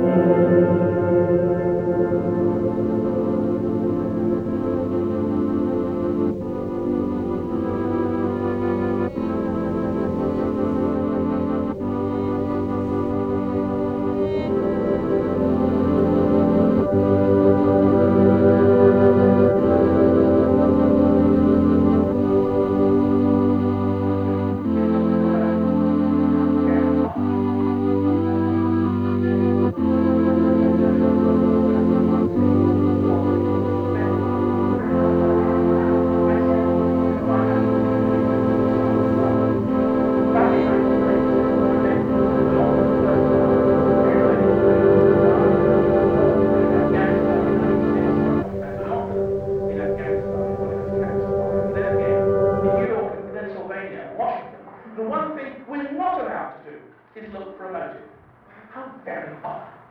The one thing we're not allowed to do is look for a motive. How very odd.